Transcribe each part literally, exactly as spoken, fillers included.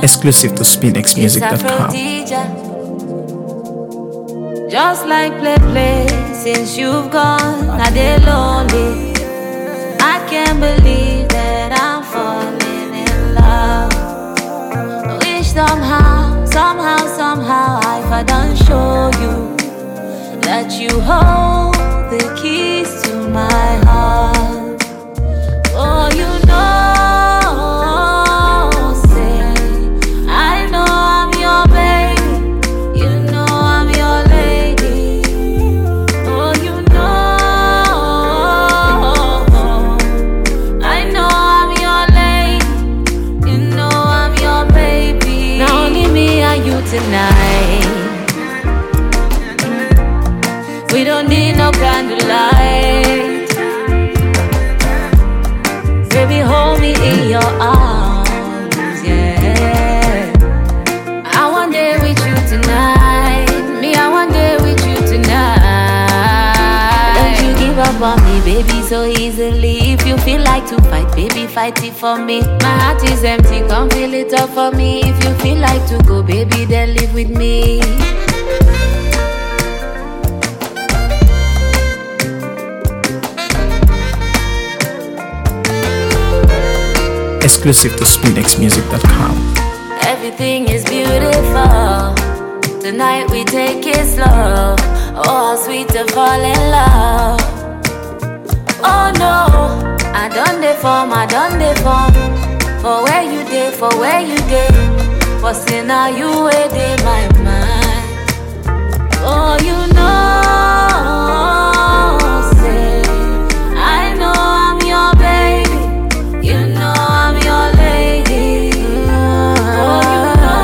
Exclusive to spinx music dot com. Just like play play, since you've gone, I did lonely. I can't believe that I'm falling in love. I wish somehow, somehow, somehow I could show you that you hold the keys to my heart. Oh, you know. Tonight, we don't need no candlelight. Baby, hold me in your arms, yeah. I want day with you tonight. Me, I want day with you tonight. Don't you give up on me, baby, so easily. If you feel like to fight, baby, fight it for me. My heart is empty, come fill it up for me. If you feel like to go, baby, then live with me. Exclusive to spinx music dot com. Everything is beautiful. Tonight we take it slow. Oh, how sweet to fall in love. Oh no, I done the form, I done the form. For where you did, for where you did. For still now you wait in my mind. Oh, you know, say, I know I'm your baby. You know I'm your lady. Oh, you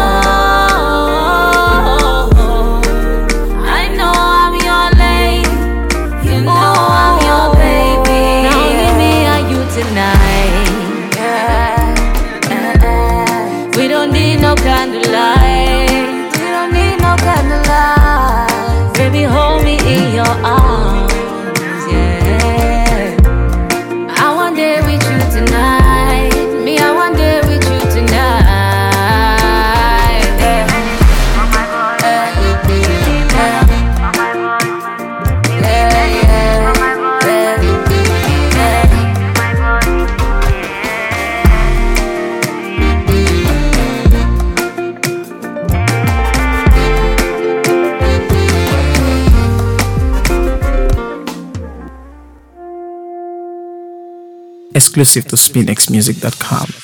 know, I know I'm your lady. You know I'm your baby. Now give me a you tonight. We don't need no candlelight. We don't need no candlelight. Baby, hold me in your arms, yeah. I want day with you tonight. Me, I want day with you tonight, yeah. Yeah, yeah, yeah, yeah. Exclusive to spinx music dot com.